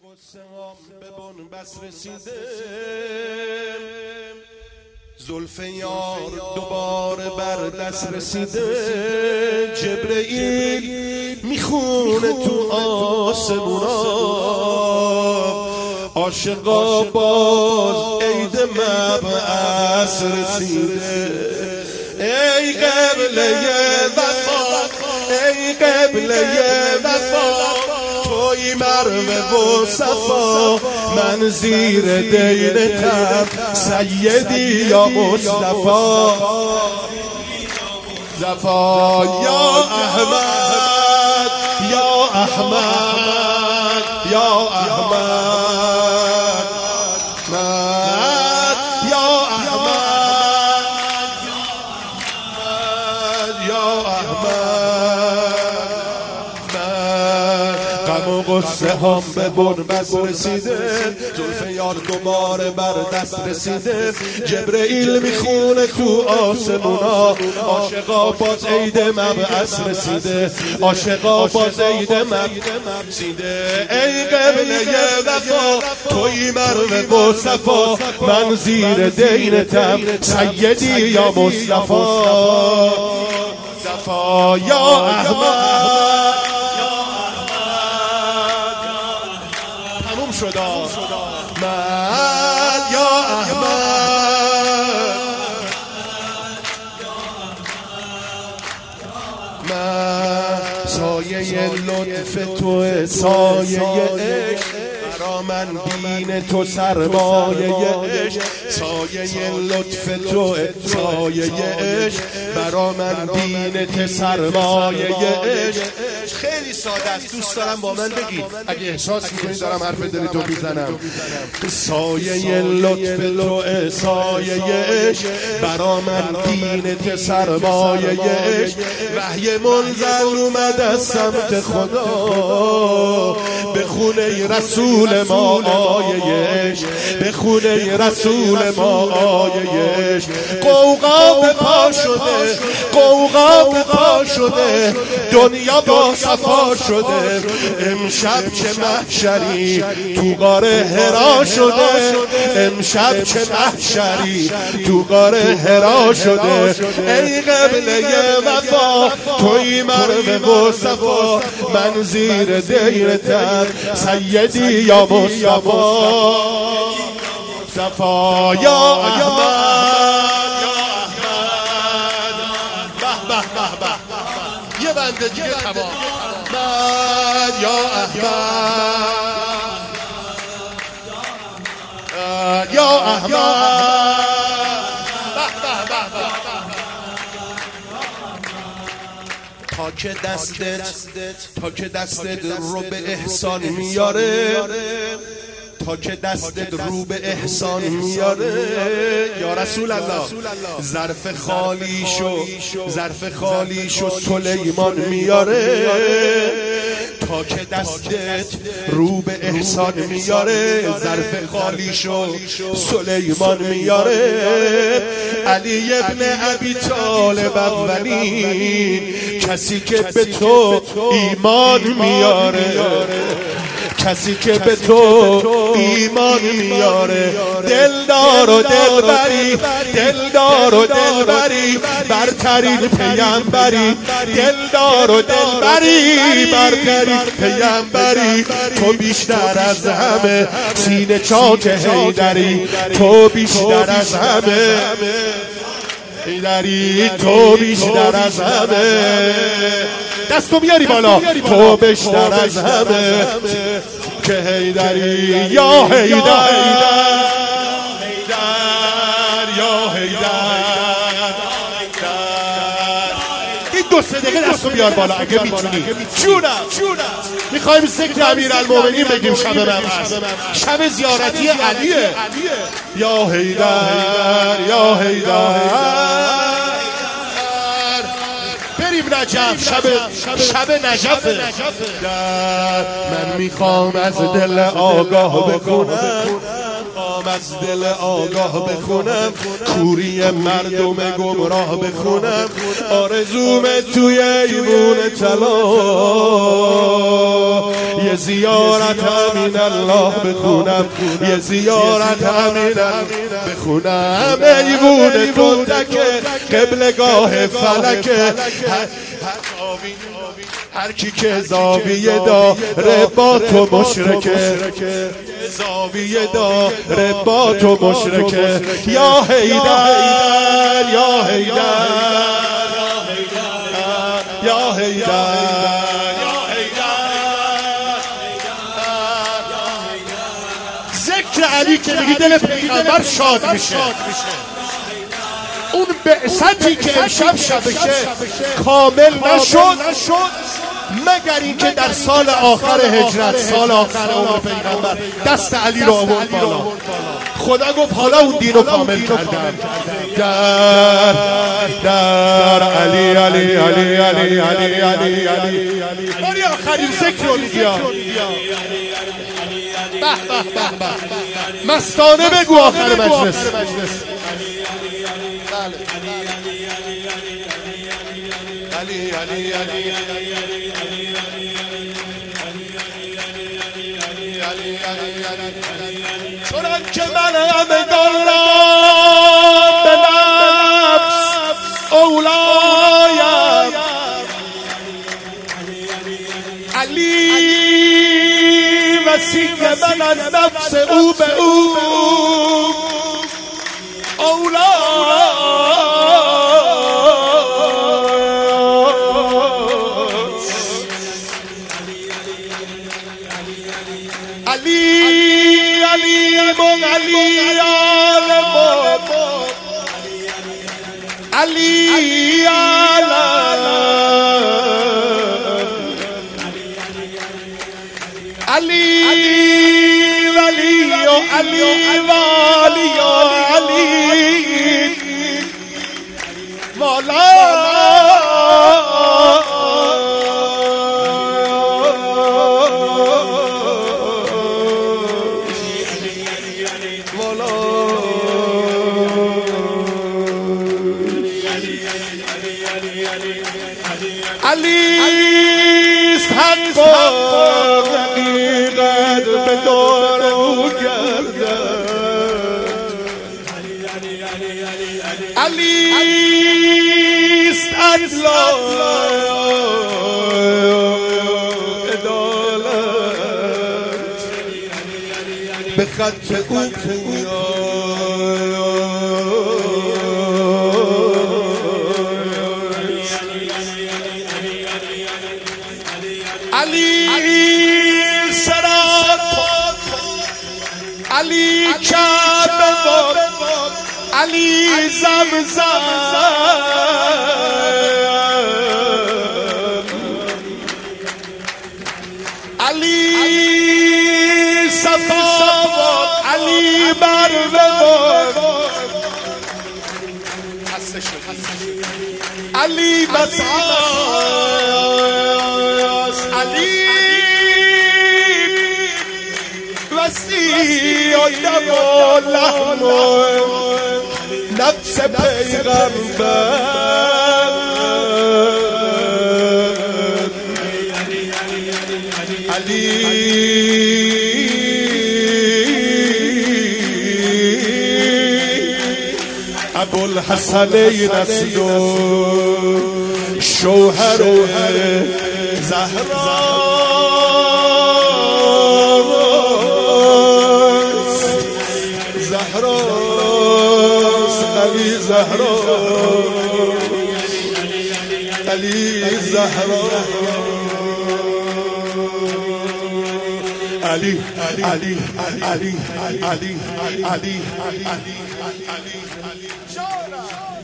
قصه هم به بنبست رسیده، زلف یار دوباره بر دست رسیده. جبرئیل میخونه تو آسمونا، عاشقا باز عید مبعث رسیده. ای قبله وفا، ای قبله وفا، توی مروه و صفا، من زیر دیرتم سیدی یا مصطفی. زفا یا احمد، یا احمد، یا احمد، یا احمد، یا احمد. غم و غصه هم به بنبست رسیده، زلف یار دوباره بر دست رسیده. جبرئیل میخونه تو آسمونا، عاشقا باز عید مبعث رسیده، عاشقا باز عید مبعث رسیده. ای قبله وفا، توی مروه و صفا، من زیر دینتم سیدی یا مصطفی. صفا یا احمد، تموم شد من یا احمد. من سایه لطف تو، سایه عشق برا من بین تو سرمایه عشق. سایه لطف تو، سایه عشق برا من بین تو سرمایه عشق. خیلی ساده است، دوست دارم با من بگید اگه احساس میکنید دارم حرف دلی تو میزنم. سایه لطف تو، سایه عشق برا من بین تو سرمایه عشق. وحی منزل اومد از سمت خدا، به خونه رسول ما آیه عشق، به خونه رسول ما آیه عشق. قوقا به پا شده، قوقا به پا شده، دنیا با صفا شده. امشب چه محشری تو غار حرا شده، امشب چه محشری تو غار حرا شده. ای قبله وفا، توی مروه و صفا، من زیر دیرتم سیدی یا مصطفی. صفا یا احمد، یا احمد. به به به به، یه بنده دیگه تمام. یا احمد، یا احمد. تا که دستت رو به احسان میاره، تا که دستت رو به احسان میاره. یا رسول الله، ظرف خالیشو سلیمان میاره. تا که دستت رو به احسان میاره، ظرف خالیشو سلیمان میاره. علی ابن ابی طالب اولین کسی که به تو ایمان میاره، کسی که به تو ایمان میاره. دلدار و دلبری، دلدار و دلبری، برترین پیامبری. دلدار و دلبری، برترین پیامبری. تو بیشتر از همه سینه چاک حیدری، تو بیشتر از همه حیدری، تو بیشتر از همه. دستو بیاری بالا، تو بیشتر از همه که حیدری. یا حیدر، یا حیدر. این دو سه دقیقه دستو بیار بالا اگه میتونی. جونم میخوایم ذکر امیرالمومنین بگیم. شب مبعث، شب زیارتی علیه. یا حیدر، یا حیدر. بریم نجف، شب نجفه. من میخوام از دل آگاه بکنم، از دل آگاه بخونم، کوری مردم گمراه بخونم، آرزوم توی ایوون طلا یه زیارت امین الله بخونم، یه زیارت امین بخونم، ایوون تو تکه قبلگاه فلکه، هر کی که زاویه داره با تو مشرکه، زاویه داره با تو مشرکه. یا حیدر یا حیدر یا حیدر ذکر علی که میگی دل پیغمبر شاد میشه. اون بعثتی که امشب شبشه کامل نشد مگر اینکه در سال آخر هجرت، سال آخر عمر پیغمبر دست علی رو آورد بالا. خدا گفت حالا اون دین رو کامل کردم. در علی علی علی علی علی علی علی باری آخرین ذکر رو بیا. مستانه بگو آخر مجلس. علی علی علی چنان که من همگان را به نفس اولایم، علی وسیع من از نفس او به او علی علی ولی و علی والی و علی مولا علیست حق و حقیقت به دور او گردد، علیست عدل و عدالت به خط او علی سرات علی کعبه علی زمزم علی صفا علی مروه علی مسعاس علی وسیع و دم و لحم و نفس پیغمبر علی ابوالحسنین است و شوهر زهراست علی زهرا علی زهرا علی علی علی علی علی علی علی